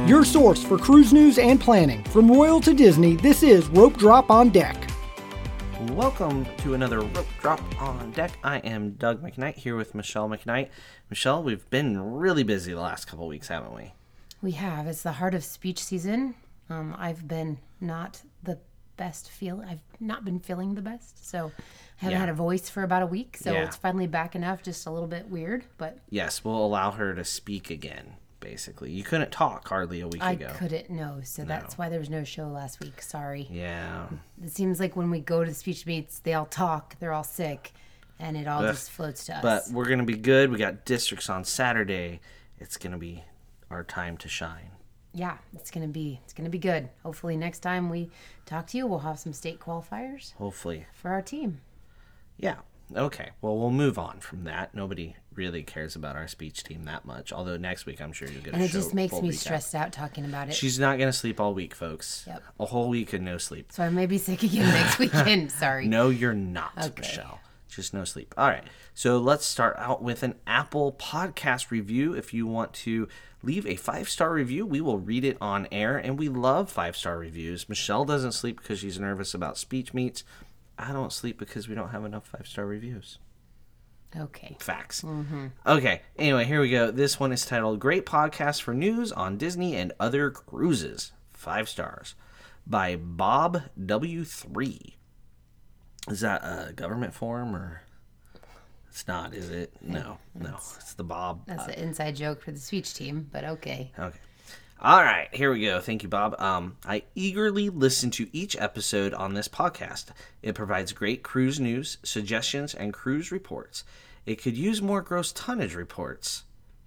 Your source for cruise news and planning. From Royal to Disney, this is Rope Drop on Deck. Welcome to another Rope Drop on Deck. I am Doug McKnight here with Michelle McKnight. Michelle, we've been really busy the last couple of weeks, haven't we? We have. It's the heart of speech season. I've been not the best I've not been feeling the best, so I haven't had a voice for about a week, so it's finally back enough, just a little bit weird, but... Yes, we'll allow her to speak again, basically. You couldn't talk hardly a week ago. I couldn't, no, so that's why there was no show last week, sorry. Yeah. It seems like when we go to the speech meets, they all talk, they're all sick, and it all just floats to us. But we're going to be good. We got districts on Saturday. It's going to be our time to shine. Yeah, it's gonna be good. Hopefully next time we talk to you, we'll have some state qualifiers. Hopefully. For our team. Yeah. Okay. Well, we'll move on from that. Nobody really cares about our speech team that much. Although next week, I'm sure you'll get a show. And it just makes me stressed out talking about it. She's not gonna sleep all week, folks. Yep. A whole week of no sleep. So I may be sick again next weekend. Sorry. No, you're not, Michelle. Just no sleep. All right. So let's start out with an Apple Podcast review. If you want to leave a 5-star review, we will read it on air, and we love 5-star reviews. Michelle doesn't sleep because she's nervous about speech meets. I don't sleep because we don't have enough 5-star reviews. Okay. Facts. Mm-hmm. Okay. Anyway, here we go. This one is titled Great Podcast for News on Disney and Other Cruises. 5 stars. By Bob W3. Is that a government form or... It's not, is it? No. It's the Bob. That's an inside joke for the speech team, but okay. Okay. All right, here we go. Thank you, Bob. I eagerly listen to each episode on this podcast. It provides great cruise news, suggestions, and cruise reports. It could use more gross tonnage reports.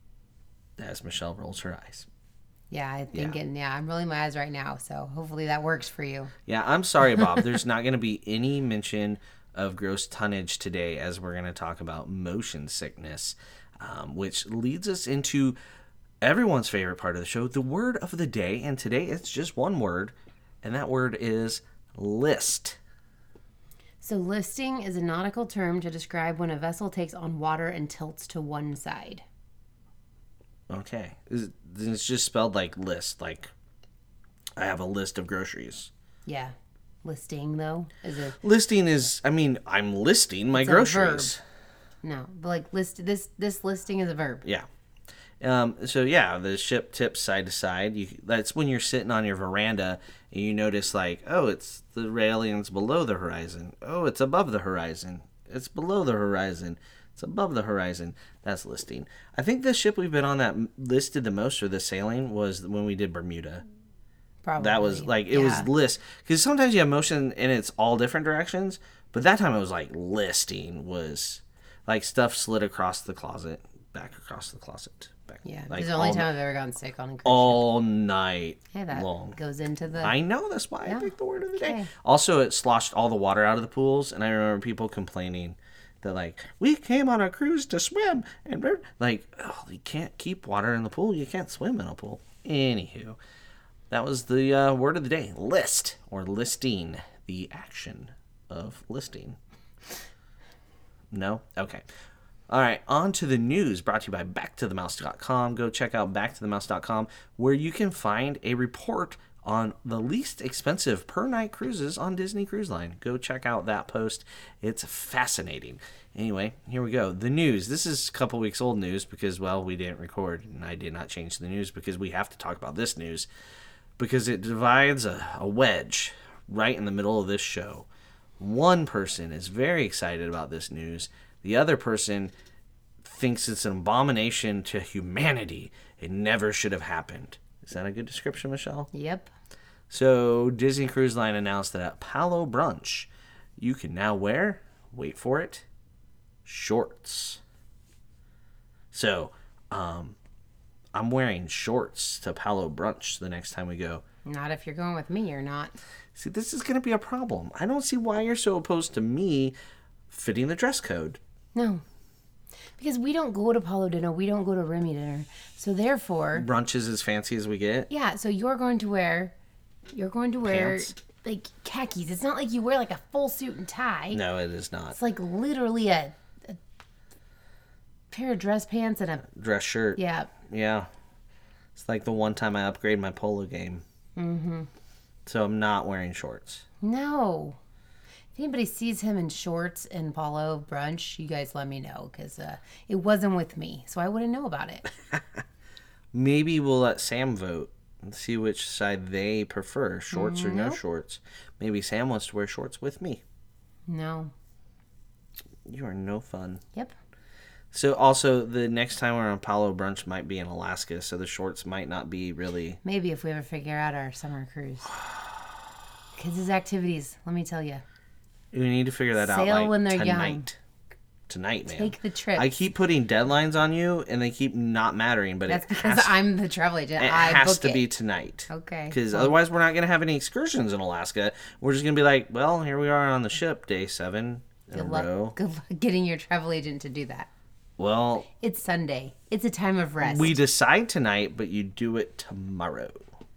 As Michelle rolls her eyes. Yeah, I'm rolling my eyes right now, so hopefully that works for you. Yeah, I'm sorry, Bob. There's not going to be any mention of gross tonnage today, as we're going to talk about motion sickness, which leads us into everyone's favorite part of the show, the word of the day. And today it's just one word, and that word is list. So listing is a nautical term to describe when a vessel takes on water and tilts to one side. Okay. It's just spelled like list, like I have a list of groceries. Yeah. Listing, though, is a... Listing is, I'm listing my groceries. No, but like this listing is a verb. Yeah. The ship tips side to side. That's when you're sitting on your veranda and you notice it's the railing's below the horizon. Oh, it's above the horizon. It's below the horizon. It's above the horizon. That's listing. I think the ship we've been on that listed the most for the sailing was when we did Bermuda. Probably. That was it was list. Because sometimes you have motion and it's all different directions. But that time it was listing was stuff slid across the closet, back across the closet. Back. Yeah, it's the only time I've ever gotten sick on a cruise ship. All night long. Goes into the... I know, that's why I picked the word of the day. Also, it sloshed all the water out of the pools. And I remember people complaining that we came on a cruise to swim. And you can't keep water in the pool. You can't swim in a pool. Anywho. That was the word of the day, list, or listing, the action of listing. No? Okay. All right, on to the news, brought to you by backtothemouse.com. Go check out backtothemouse.com, where you can find a report on the least expensive per-night cruises on Disney Cruise Line. Go check out that post. It's fascinating. Anyway, here we go. The news. This is a couple weeks old news because, we didn't record, and I did not change the news because we have to talk about this news. Because it divides a wedge right in the middle of this show. One person is very excited about this news. The other person thinks it's an abomination to humanity. It never should have happened. Is that a good description, Michelle? Yep. So Disney Cruise Line announced that at Palo Brunch, you can now wear, wait for it, shorts. So, I'm wearing shorts to Palo Brunch the next time we go. Not if you're going with me or not. See, this is going to be a problem. I don't see why you're so opposed to me fitting the dress code. No. Because we don't go to Palo dinner. We don't go to Remy dinner. So therefore... Brunch is as fancy as we get? Yeah, so you're going to wear pants? Khakis. It's not like you wear a full suit and tie. No, it is not. It's literally a pair of dress pants and a... dress shirt. Yeah. Yeah. It's like the one time I upgrade my polo game. Mm-hmm. So I'm not wearing shorts. No. If anybody sees him in shorts and polo brunch, you guys let me know, because it wasn't with me, so I wouldn't know about it. Maybe we'll let Sam vote and see which side they prefer, shorts or no shorts. Maybe Sam wants to wear shorts with me. No. You are no fun. Yep. So also, the next time we're on Palo brunch might be in Alaska, so the shorts might not be really... Maybe if we ever figure out our summer cruise. Kids' activities, let me tell you. We need to figure that out Sail when they're tonight. young. Tonight, man. Take the trip. I keep putting deadlines on you, and they keep not mattering. But that's because I'm the travel agent. It has to be tonight. Okay. Because otherwise, we're not going to have any excursions in Alaska. We're just going to be like, well, here we are on the ship, day 7 in a row. Good luck getting your travel agent to do that. Well, it's Sunday. It's a time of rest. We decide tonight, but you do it tomorrow.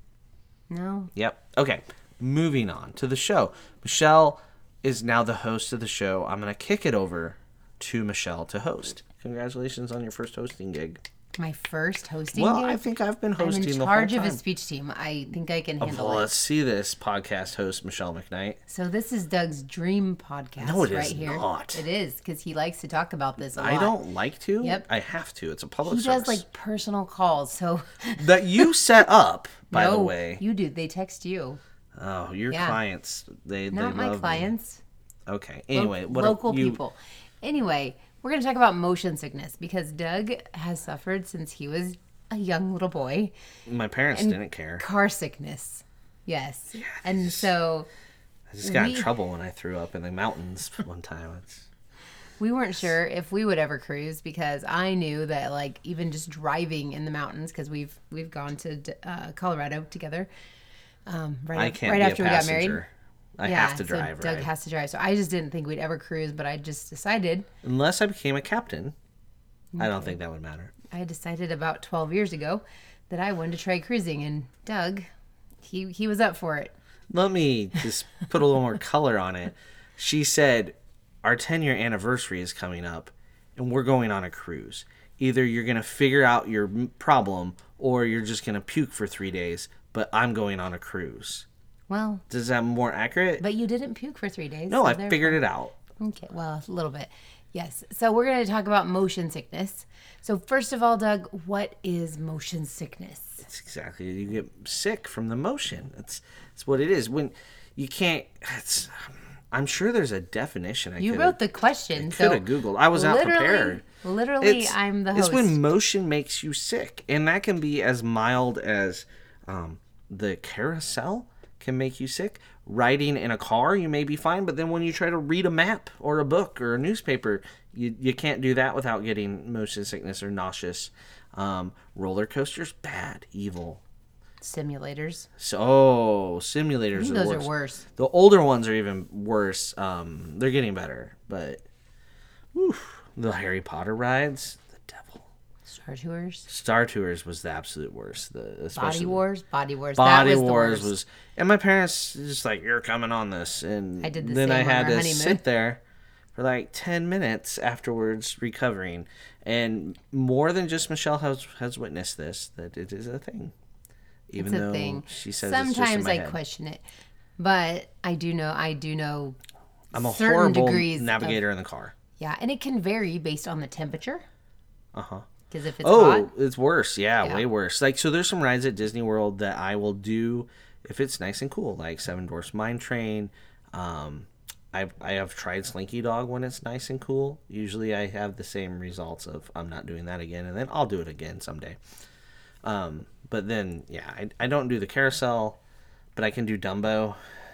No. Yep. Okay. Moving on to the show. Michelle is now the host of the show. I'm going to kick it over to Michelle to host. Congratulations on your first hosting gig. My first hosting gig? Well, I think I've been hosting the whole time. I'm in charge of a speech team. I think I can handle it. Let's see this podcast host, Michelle McKnight. So this is Doug's dream podcast right here. Not. It is, because he likes to talk about this a lot. I don't like to. Yep. I have to. It's a public service. He does like personal calls, so... That you set up, by the way. You do. They text you. Oh, your clients. They Not my clients. Me. Okay. Anyway. Local people. Anyway, we're going to talk about motion sickness, because Doug has suffered since he was a young little boy. My parents didn't care. Car sickness. Yes. Yeah, and so... I just got in trouble when I threw up in the mountains one time. We weren't sure if we would ever cruise, because I knew that, like, even just driving in the mountains, because we've gone to Colorado together right after we got married. I have to drive, Doug has to drive. So I just didn't think we'd ever cruise, but I just decided... Unless I became a captain, I don't think that would matter. I decided about 12 years ago that I wanted to try cruising, and Doug, he was up for it. Let me just put a little more color on it. She said, our 10-year anniversary is coming up, and we're going on a cruise. Either you're going to figure out your problem, or you're just going to puke for 3 days, but I'm going on a cruise. Well... Does that more accurate? But you didn't puke for 3 days. No, so I figured it out. Okay, well, a little bit. Yes. So we're going to talk about motion sickness. So first of all, Doug, what is motion sickness? It's exactly, you get sick from the motion. It's what it is. When you can't, I'm sure there's a definition. You wrote the question. I could have Googled. I was not prepared. Literally, I'm the host. It's when motion makes you sick. And that can be as mild as the carousel can make you sick. Riding in a car, you may be fine, but then when you try to read a map or a book or a newspaper, you can't do that without getting motion sickness or nauseous. Roller coasters, bad, evil. Simulators. Simulators I think those are worse. The older ones are even worse. They're getting better, but the Harry Potter rides, the devil. Star Tours was the absolute worst. Body Wars. Body Wars was, and my parents just like, you're coming on this, and I did the then same I had on our to honeymoon. sit there for like 10 minutes afterwards recovering, and more than just Michelle has witnessed this, that it is a thing. Even it's a though thing. She says sometimes it's just in my I head. question it, but I do know. I'm a certain horrible degrees navigator in the car. Yeah, and it can vary based on the temperature. Because if it's hot. Oh, it's worse. Yeah, way worse. Like, so there's some rides at Disney World that I will do if it's nice and cool, like Seven Dwarfs Mine Train. I have tried Slinky Dog when it's nice and cool. Usually I have the same results of I'm not doing that again, and then I'll do it again someday. But then, I don't do the carousel, but I can do Dumbo.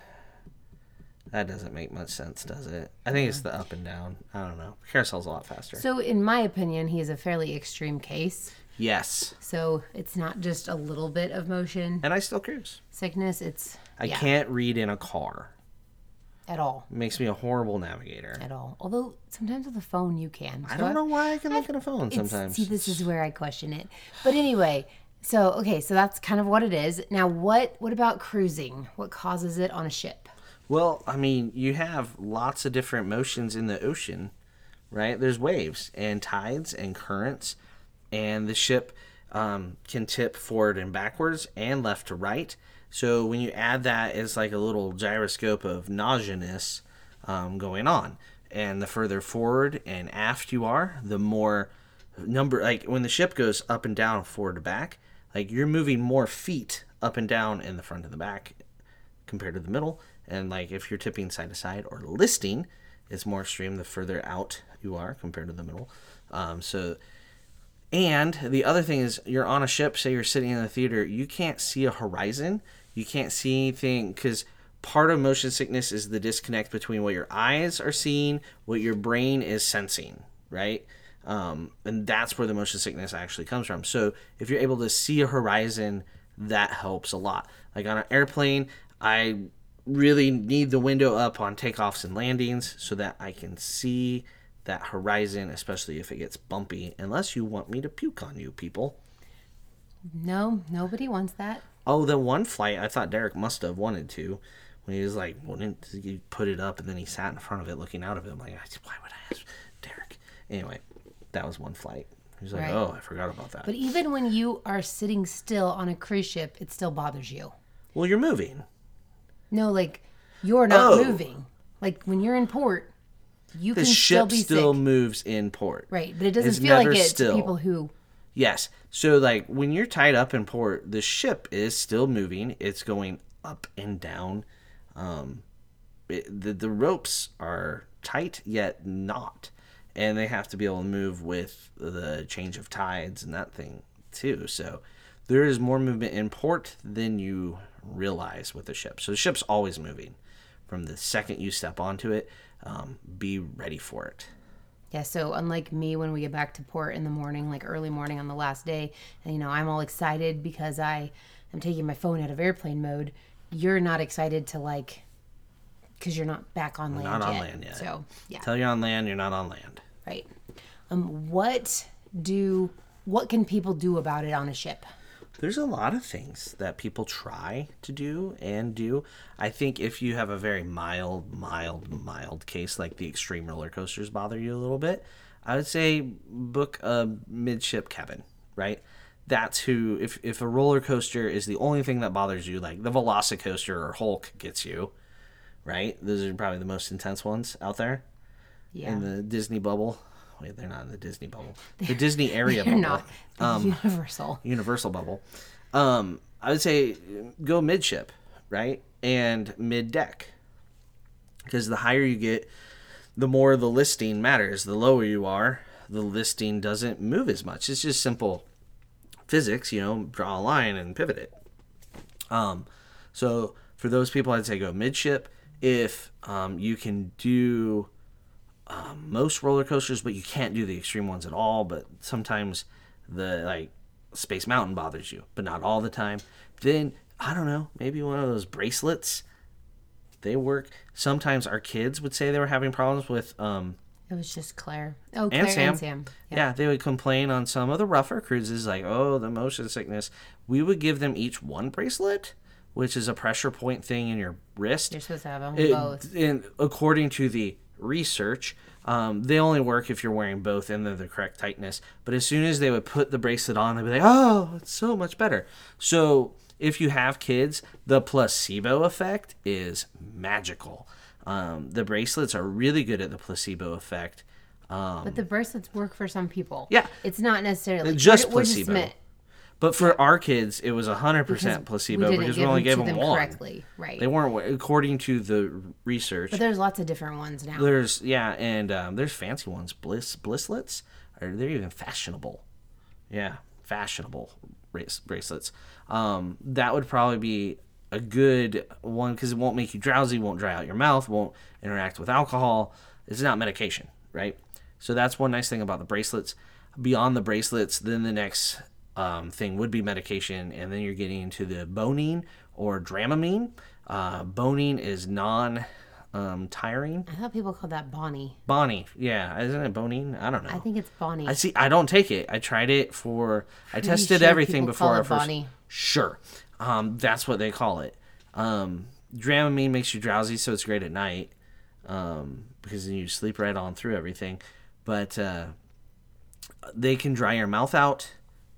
That doesn't make much sense, does it? I think it's the up and down. I don't know. Carousel's a lot faster. So, in my opinion, he is a fairly extreme case. Yes. So, it's not just a little bit of motion. And I still cruise. Sickness, it's... I can't read in a car. At all. It makes me a horrible navigator. At all. Although, sometimes with a phone you can. So I don't know why I can look at a phone sometimes. See, this is where I question it. But anyway... So that's kind of what it is. Now, what about cruising? What causes it on a ship? Well, I mean, you have lots of different motions in the ocean, right? There's waves and tides and currents, and the ship can tip forward and backwards and left to right. So when you add that, it's like a little gyroscope of nauseousness going on. And the further forward and aft you are, the more like when the ship goes up and down, forward to back, like you're moving more feet up and down in the front and the back compared to the middle. And like if you're tipping side to side or listing, it's more extreme the further out you are compared to the middle. And the other thing is, you're on a ship, say you're sitting in the theater, you can't see a horizon, you can't see anything, because part of motion sickness is the disconnect between what your eyes are seeing, what your brain is sensing, right? And that's where the motion sickness actually comes from. So if you're able to see a horizon, that helps a lot. Like on an airplane, I really need the window up on takeoffs and landings so that I can see that horizon, especially if it gets bumpy, unless you want me to puke on you, people. No, nobody wants that. Oh, the one flight, I thought Derek must have wanted to, when he was like, wouldn't you put it up, and then he sat in front of it looking out of it. I'm like, why would I ask Derek? Anyway, that was one flight. He was like, right. Oh, I forgot about that. But even when you are sitting still on a cruise ship, it still bothers you. Well, you're moving. No, like, you're not moving. Like, when you're in port, you can still be sick. The ship still moves in port. Right, but it doesn't feel like it to people who... Yes. So, like, when you're tied up in port, the ship is still moving. It's going up and down. The ropes are tight, yet not. And they have to be able to move with the change of tides and that thing, too. So, there is more movement in port than you realize with the ship. So, the ship's always moving. From the second you step onto it, be ready for it. Yeah, so unlike me, when we get back to port in the morning, like early morning on the last day, and, you know, I'm all excited because I am taking my phone out of airplane mode. You're not excited to, like, because you're not back on land yet. Not on land yet. So, yeah. Until you're on land, you're not on land. Right. What can people do about it on a ship? There's a lot of things that people try to do and do. I think if you have a very mild case, like the extreme roller coasters bother you a little bit, I would say book a midship cabin, right? That's who, if a roller coaster is the only thing that bothers you, like the Velocicoaster or Hulk gets you, right? Those are probably the most intense ones out there. Yeah. In the Disney bubble. Wait, they're not in the Disney bubble. The Disney area bubble. They're not. Universal bubble. I would say go midship, right? And mid-deck. Because the higher you get, the more the listing matters. The lower you are, the listing doesn't move as much. It's just simple physics, you know, draw a line and pivot it. So for those people, I'd say go midship. If you can do most roller coasters, but you can't do the extreme ones at all, but sometimes the like Space Mountain bothers you, but not all the time, then I don't know, maybe one of those bracelets, they work. Sometimes our kids would say they were having problems with it was just Claire. Oh, Claire and Sam. Yeah, they would complain on some of the rougher cruises, like, oh, the motion sickness. We would give them each one bracelet, which is a pressure point thing in your wrist. You're supposed to have them both. And according to the research, they only work if you're wearing both and they're the correct tightness. But as soon as they would put the bracelet on, they'd be like, oh, it's so much better. So if you have kids, the placebo effect is magical. The bracelets are really good at the placebo effect. But the bracelets work for some people. Yeah. It's not necessarily just placebo. But for our kids, it was 100% placebo because we only gave them one. Correctly. Right. They weren't, according to the research. But there's lots of different ones now. There's fancy ones. Blisslets. They're even fashionable. Yeah, fashionable bracelets. That would probably be a good one because it won't make you drowsy, won't dry out your mouth, won't interact with alcohol. It's not medication, right? So that's one nice thing about the bracelets. Beyond the bracelets, then the next thing would be medication, and then you're getting into the Bonine or Dramamine. Bonine is non-tiring. I thought people called that Bonnie. Bonnie, yeah. Isn't it Bonine? I don't know. I think it's Bonnie. I don't take it. I tried it I tested everything before I first. Bonnie. Sure. That's what they call it. Dramamine makes you drowsy, so it's great at night because then you sleep right on through everything. But they can dry your mouth out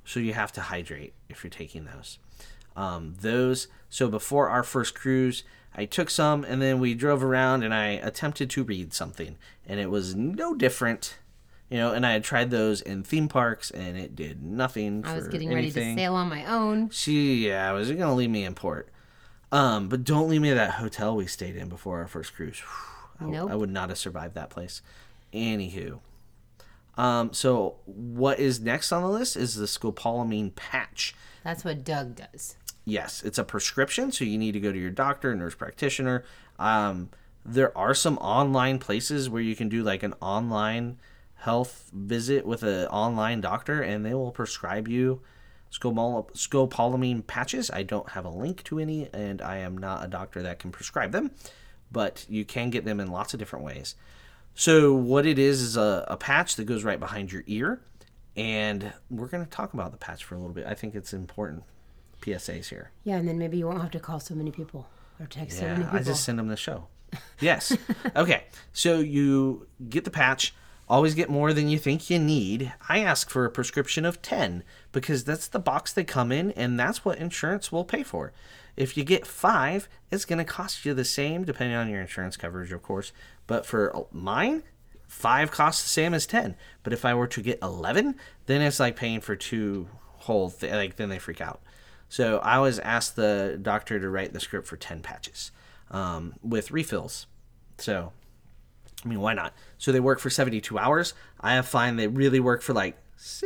So you have to hydrate if you're taking those. So before our first cruise, I took some, and then we drove around, and I attempted to read something, and it was no different, and I had tried those in theme parks, and it did nothing for anything. I was getting ready to sail on my own. I was going to leave me in port. But don't leave me at that hotel we stayed in before our first cruise. Nope. I would not have survived that place. Anywho. So what is next on the list is the scopolamine patch. That's what Doug does. Yes, it's a prescription, so you need to go to your doctor, nurse practitioner. There are some online places where you can do like an online health visit with an online doctor, and they will prescribe you scopolamine patches. I don't have a link to any, and I am not a doctor that can prescribe them, but you can get them in lots of different ways. So what it is a patch that goes right behind your ear, and we're going to talk about the patch for a little bit. I think it's important. PSAs here. Yeah, and then maybe you won't have to call so many people or text so many people. I just send them the show. Yes. Okay, so you get the patch. Always get more than you think you need. I ask for a prescription of 10 because that's the box they come in, and that's what insurance will pay for. If you get 5, it's going to cost you the same, depending on your insurance coverage, of course. But for mine, 5 costs the same as 10. But if I were to get 11, then it's like paying for 2 whole then they freak out. So I always ask the doctor to write the script for 10 patches with refills. So, why not? So they work for 72 hours. I have found they really work for like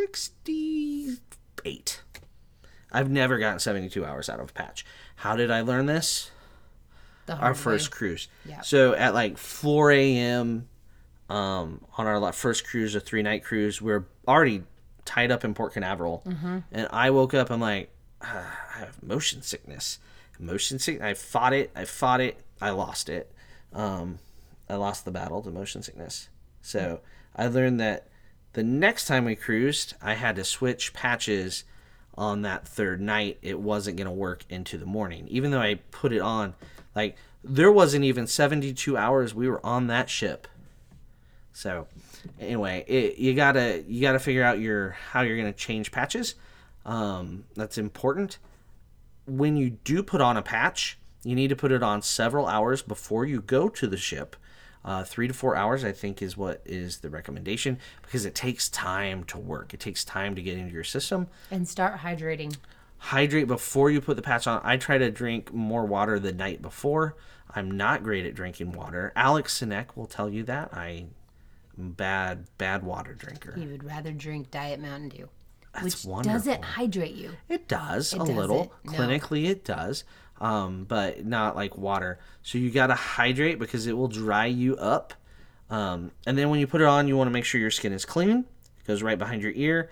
68. I've never gotten 72 hours out of a patch. How did I learn this? Our first cruise. Yep. So at like 4 a.m. On our first cruise, a 3-night cruise, we're already tied up in Port Canaveral. Mm-hmm. And I woke up, I'm like, I have motion sickness. I fought it. I lost it. I lost the battle to motion sickness. So I learned that the next time we cruised, I had to switch patches on that 3rd night. It wasn't going to work into the morning. Even though I put it on, like, there wasn't even 72 hours we were on that ship. So anyway, you gotta figure out how you're going to change patches. That's important. When you do put on a patch, you need to put it on several hours before you go to the ship. 3 to 4 hours, I think, is what is the recommendation, because it takes time to work. It takes time to get into your system. And start hydrating. Hydrate before you put the patch on. I try to drink more water the night before. I'm not great at drinking water. Alex Sinek will tell you that. I'm a bad water drinker. He would rather drink Diet Mountain Dew. That's wonderful. Does it hydrate you? It does, a little. No. Clinically, it does, but not like water. So you got to hydrate because it will dry you up. And then when you put it on, you want to make sure your skin is clean. It goes right behind your ear.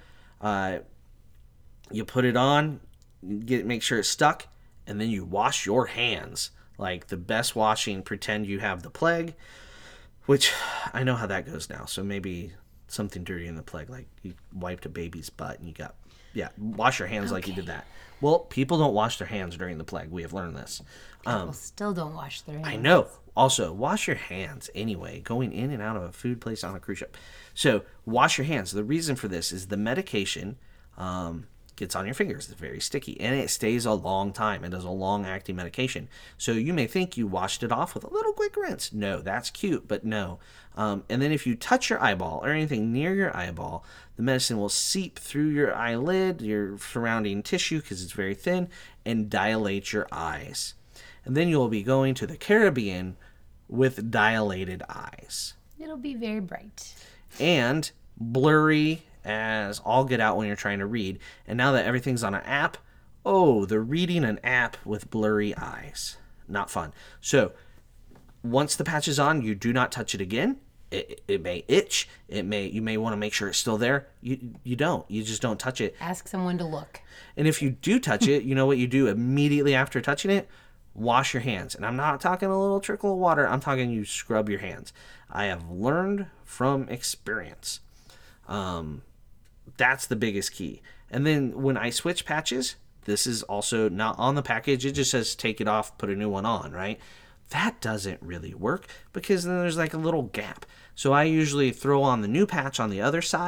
You put it on, make sure it's stuck, and then you wash your hands. Like the best washing, pretend you have the plague, which I know how that goes now. So maybe something dirty in the plague, like you wiped a baby's butt and wash your hands like you did that. Well, people don't wash their hands during the plague. We have learned this. People still don't wash their hands. I know. Also, wash your hands anyway, going in and out of a food place on a cruise ship. So wash your hands. The reason for this is the medication gets on your fingers. It's very sticky, and it stays a long time. It is a long-acting medication. So you may think you washed it off with a little quick rinse. No, that's cute, but no. And then if you touch your eyeball or anything near your eyeball, the medicine will seep through your eyelid, your surrounding tissue, because it's very thin, and dilate your eyes. And then you'll be going to the Caribbean with dilated eyes. It'll be very bright. And blurry as all get out when you're trying to read. And now that everything's on an app, they're reading an app with blurry eyes. Not fun. So once the patch is on, you do not touch it again. It may itch. You may want to make sure it's still there. You don't. You just don't touch it. Ask someone to look. And if you do touch it, you know what you do immediately after touching it? Wash your hands. And I'm not talking a little trickle of water. I'm talking you scrub your hands. I have learned from experience. That's the biggest key. And then when I switch patches, this is also not on the package. It just says take it off, put a new one on, right? That doesn't really work because then there's like a little gap. So I usually throw on the new patch on the other side,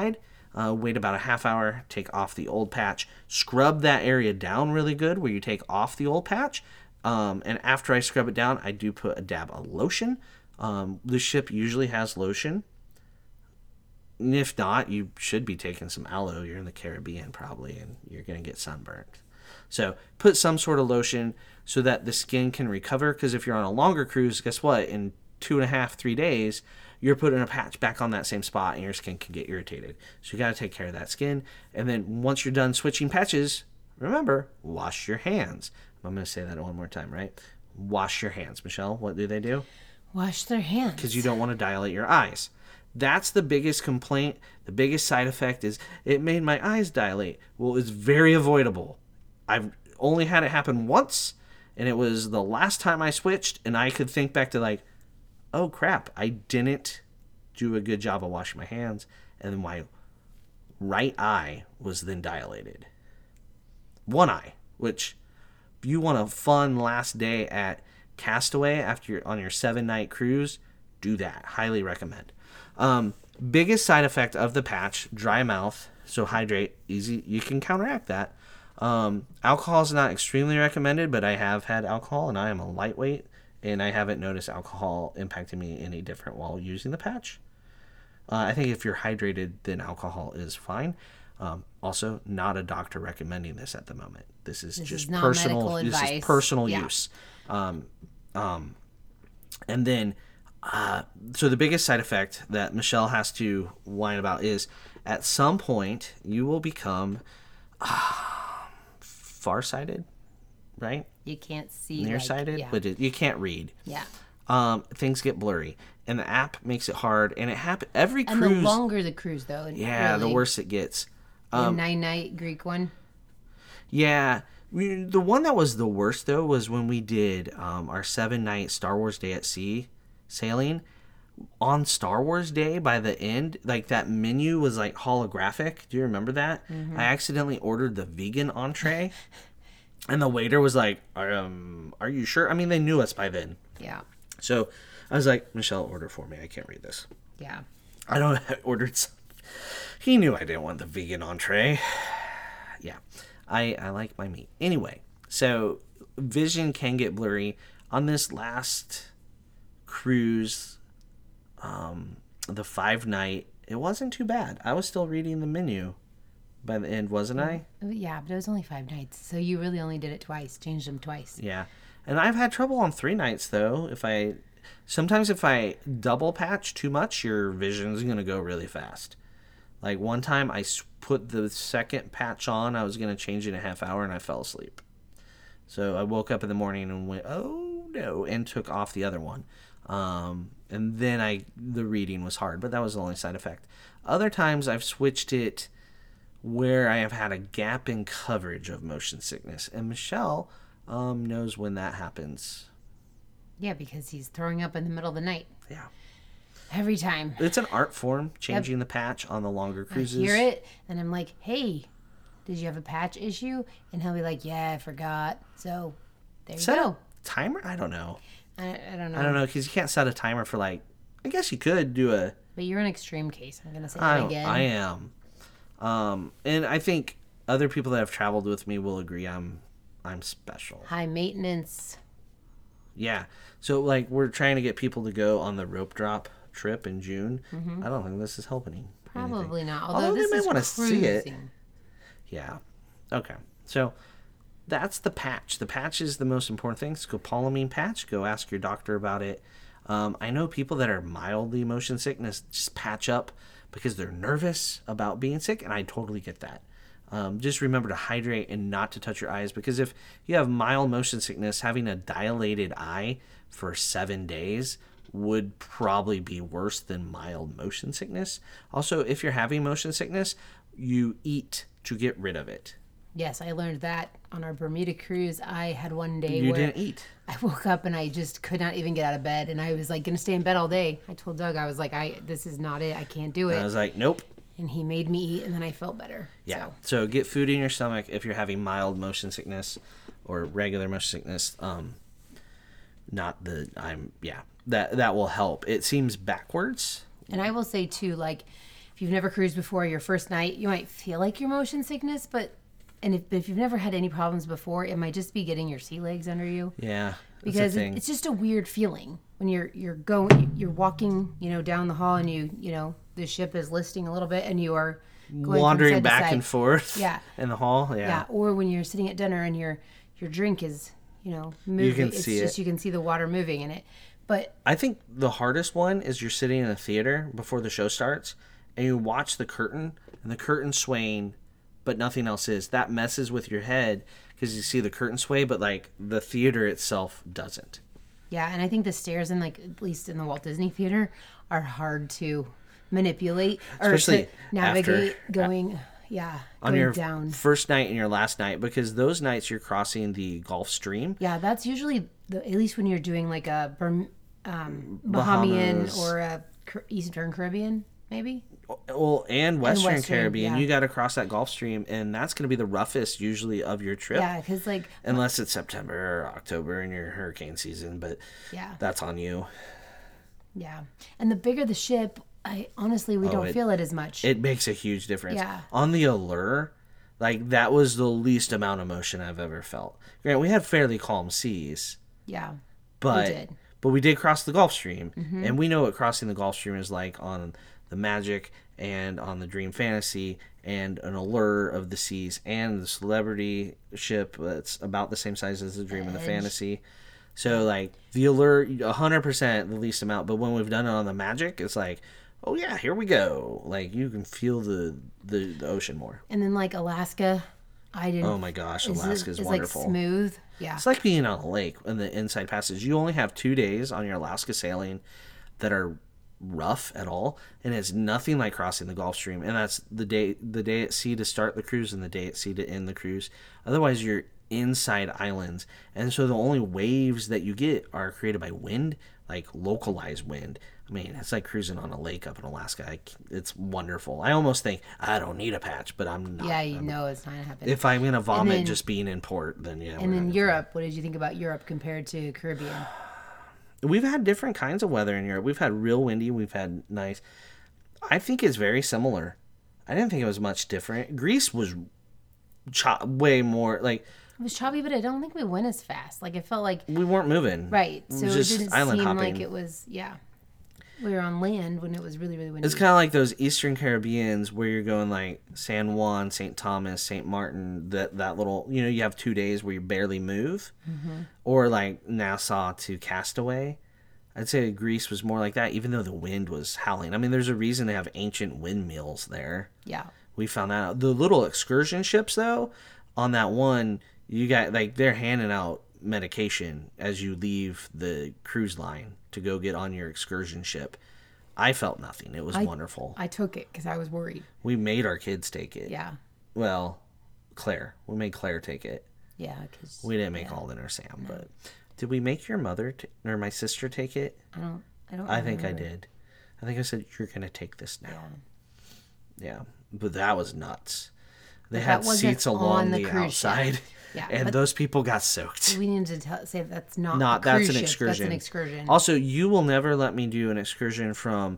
Wait about a half hour, take off the old patch, scrub that area down really good where you take off the old patch. And after I scrub it down, I do put a dab of lotion. The ship usually has lotion. And if not, you should be taking some aloe. You're in the Caribbean probably, and you're going to get sunburnt. So put some sort of lotion so that the skin can recover. Because if you're on a longer cruise, guess what? In 2.5, 3 days, you're putting a patch back on that same spot and your skin can get irritated. So you got to take care of that skin. And then once you're done switching patches, remember, wash your hands. I'm going to say that one more time, right? Wash your hands. Michelle, what do they do? Wash their hands. Because you don't want to dilate your eyes. That's the biggest complaint. The biggest side effect is it made my eyes dilate. Well, it's very avoidable. I've only had it happen once, and it was the last time I switched, and I could think back to like, oh crap, I didn't do a good job of washing my hands, and then my right eye was then dilated. One eye, which if you want a fun last day at Castaway after you're on your 7-night cruise, do that. Highly recommend. Biggest side effect of the patch, dry mouth. So hydrate, easy. You can counteract that. Alcohol is not extremely recommended, but I have had alcohol and I am a lightweight and I haven't noticed alcohol impacting me any different while using the patch. I think if you're hydrated, then alcohol is fine. Also, not a doctor recommending this at the moment. This is just personal. This is personal use. And then, so the biggest side effect that Michelle has to whine about is at some point you will become farsighted, right? You can't see. Nearsighted, but you can't read. Yeah. Things get blurry, and the app makes it hard. And it happens every cruise. And the longer the cruise, though, yeah, really, the worse it gets. The 9-night Greek one. Yeah. The one that was the worst, though, was when we did our 7-night Star Wars Day at Sea sailing. On Star Wars Day, by the end, like that menu was like holographic. Do you remember that? Mm-hmm. I accidentally ordered the vegan entree, and the waiter was like, "Are you sure?" I mean, they knew us by then. Yeah. So I was like, "Michelle, order for me. I can't read this." Yeah. I ordered some. He knew I didn't want the vegan entree. Yeah. I like my meat. Anyway, so vision can get blurry. On this last cruise, the 5-night, it wasn't too bad. I was still reading the menu by the end, wasn't I? Yeah, but it was only 5 nights, so you really only did it twice, changed them twice. Yeah, and I've had trouble on 3 nights, though. Sometimes if I double patch too much, your vision's going to go really fast. Like one time I put the second patch on, I was going to change it in a half hour, and I fell asleep. So I woke up in the morning and went, oh no, and took off the other one. And then the reading was hard, but that was the only side effect. Other times I've switched it where I have had a gap in coverage of motion sickness. And Michelle knows when that happens. Yeah, because he's throwing up in the middle of the night. Yeah. Every time. It's an art form, changing the patch on the longer cruises. I hear it, and I'm like, hey, did you have a patch issue? And he'll be like, yeah, I forgot. So there you go. Timer? I don't know. I don't know. I don't know, because you can't set a timer for I guess you could do a... But you're an extreme case. I'm going to say that again. I am. And I think other people that have traveled with me will agree I'm special. High maintenance. Yeah. So, we're trying to get people to go on the rope drop trip in June. Mm-hmm. I don't think this is helping. Probably not. Although they may want to see it. Yeah. Okay. So, that's the patch. The patch is the most important thing. Scopolamine patch. Go ask your doctor about it. I know people that are mildly motion sickness just patch up because they're nervous about being sick, and I totally get that. Just remember to hydrate and not to touch your eyes, because if you have mild motion sickness, having a dilated eye for 7 days would probably be worse than mild motion sickness. Also, if you're having motion sickness, you eat to get rid of it. Yes, I learned that on our Bermuda cruise. I had one day where you didn't eat. I woke up and I just could not even get out of bed, and I was going to stay in bed all day. I told Doug, I was like, this is not it. I can't do it. And I was like, nope. And he made me eat, and then I felt better. Yeah. So get food in your stomach if you're having mild motion sickness or regular motion sickness. That will help. It seems backwards. And I will say too, if if you've never cruised before, your first night, you might feel like you're motion sickness, but if you've never had any problems before, it might just be getting your sea legs under you. Yeah, because it's just a weird feeling when you're walking, down the hall, and the ship is listing a little bit, and you are going wandering back and forth. Yeah. In the hall. Yeah. Or when you're sitting at dinner and your drink is moving. You can see it. You can see the water moving in it. But I think the hardest one is you're sitting in a theater before the show starts, and you watch the curtain, and the curtain swaying, but nothing else is. That messes with your head because you see the curtain sway, but like the theater itself doesn't. Yeah, and I think the stairs in at least in the Walt Disney Theater are hard to manipulate or especially to navigate after, going on your down. First night and your last night, because those nights you're crossing the Gulf Stream. Yeah, that's usually at least when you're doing like a Bahamian Bahamas. or a Eastern Caribbean, maybe. Well, and Western Caribbean, yeah. you got to cross that Gulf Stream, and that's going to be the roughest usually of your trip. Yeah, because unless it's September or October in your hurricane season, but that's on you. Yeah, and the bigger the ship, we don't feel it as much. It makes a huge difference. Yeah. On the Allure, that was the least amount of motion I've ever felt. Granted, we had fairly calm seas. Yeah, but we did. But we did cross the Gulf Stream, and we know what crossing the Gulf Stream is like on the Magic and on the Dream Fantasy and an Allure of the Seas and the Celebrity ship that's about the same size as the Dream and the Fantasy. So the Allure, 100% the least amount. But when we've done it on the Magic, it's like, oh yeah, here we go. You can feel the ocean more. And then Alaska, I didn't. Oh my gosh, Alaska's wonderful. It's smooth. Yeah. It's like being on a lake in the Inside Passage. You only have 2 days on your Alaska sailing that are rough at all, and it's nothing like crossing the Gulf Stream. And that's the day at sea to start the cruise and the day at sea to end the cruise. Otherwise, you're inside islands, and so the only waves that you get are created by wind, localized wind. I mean, it's like cruising on a lake up in Alaska. It's wonderful. I almost think I don't need a patch, but I'm not. Yeah, it's not gonna happen. If I'm gonna vomit just being in port, then yeah. And then Europe, what did you think about Europe compared to Caribbean? We've had different kinds of weather in Europe. We've had real windy. We've had nice. I think it's very similar. I didn't think it was much different. Greece was way more It was choppy, but I don't think we went as fast. It felt like we weren't moving. Right, so it didn't island seem hopping. like it was. Yeah, we were on land when it was really, really windy. It's kind of like those Eastern Caribbeans where you're going San Juan, St. Thomas, St. Martin. That little, you have 2 days where you barely move, or Nassau to Castaway. I'd say Greece was more like that, even though the wind was howling. I mean, there's a reason they have ancient windmills there. Yeah. We found that out. The little excursion ships, though, on that one, you got, they're handing out medication as you leave the cruise line to go get on your excursion ship. I felt nothing. It was wonderful. I took it because I was worried. We made our kids take it. Yeah. Well, Claire. We made Claire take it. Yeah, because we didn't make Alden or Sam, but... Did we make your mother or my sister take it? I don't. I think I did. I think I said you're gonna take this now. Yeah, but that was nuts. They had seats along the outside, ship. Yeah, and those people got soaked. We need to say that's not that's an ship. excursion. That's an excursion. Also, you will never let me do an excursion from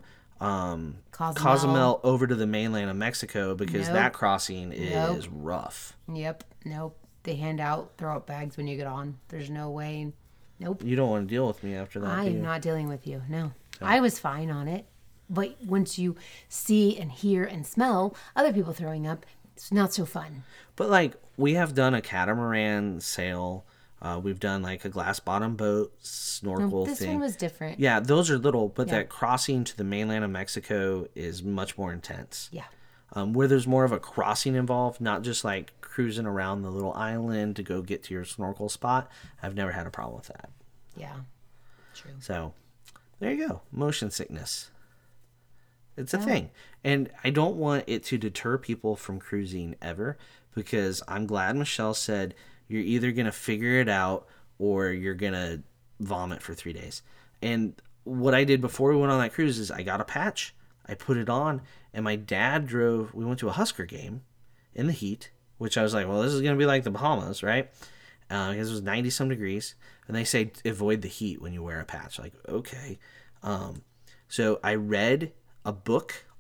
Cozumel over to the mainland of Mexico because that crossing is rough. Yep. Nope. They throw out bags when you get on. There's no way. Nope. You don't want to deal with me after that. I am not dealing with you. No. So. I was fine on it. But once you see and hear and smell other people throwing up, it's not so fun. But we have done a catamaran sail. We've done a glass bottom boat snorkel thing. This one was different. Yeah, those are little, but that crossing to the mainland of Mexico is much more intense. Yeah. Where there's more of a crossing involved, not just cruising around the little island to go get to your snorkel spot. I've never had a problem with that. Yeah, true. So, there you go. Motion sickness. It's a thing. And I don't want it to deter people from cruising ever, because I'm glad Michelle said you're either going to figure it out or you're going to vomit for 3 days. And what I did before we went on that cruise is I got a patch, I put it on, and my dad we went to a Husker game in the heat, which I was like, well, this is going to be like the Bahamas, right? Because it was 90-some degrees. And they say avoid the heat when you wear a patch. Okay. So I read a book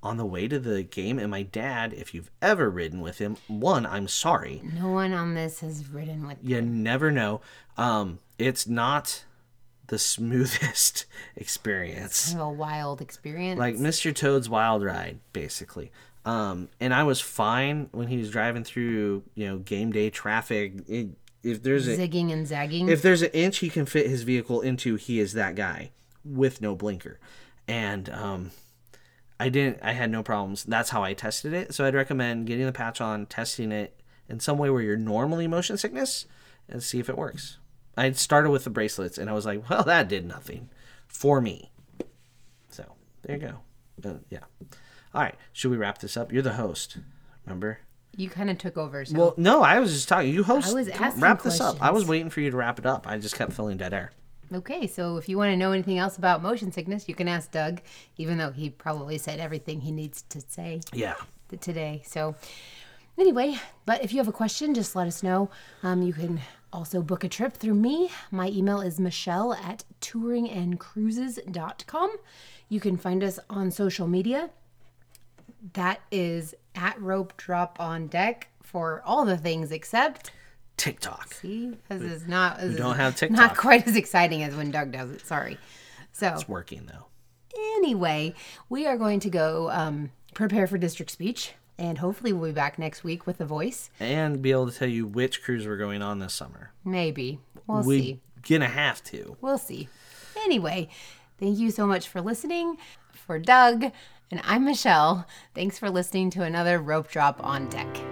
on the way to the game. And my dad, if you've ever ridden with him, one, I'm sorry. No one on this has ridden with you. You never know. It's not the smoothest experience. It's kind of a wild experience. Like Mr. Toad's Wild Ride, basically. And I was fine when he was driving through, game day traffic. If there's zigging and zagging. If there's an inch he can fit his vehicle into, he is that guy with no blinker. And I had no problems. That's how I tested it. So I'd recommend getting the patch on, testing it in some way where you're normally motion sickness, and see if it works. I started with the bracelets, and I was like, well, that did nothing for me. So there you go. Yeah. All right. Should we wrap this up? You're the host. Remember? You kind of took over. So. Well, no, I was just talking. You host. I was asking wrap questions. This up. I was waiting for you to wrap it up. I just kept filling dead air. Okay, so if you want to know anything else about motion sickness, you can ask Doug, even though he probably said everything he needs to say today. So anyway, but if you have a question, just let us know. You can also book a trip through me. My email is michelle@touringandcruises.com. You can find us on social media. That is at Rope Drop on Deck for all the things except TikTok. See, this is not. We don't have TikTok. Not quite as exciting as when Doug does it. Sorry. So it's working though. Anyway, we are going to go prepare for district speech, and hopefully we'll be back next week with a voice and be able to tell you which cruise we're going on this summer. Maybe we'll see. We're gonna have to. We'll see. Anyway, thank you so much for listening. For Doug and I'm Michelle. Thanks for listening to another Rope Drop on Deck.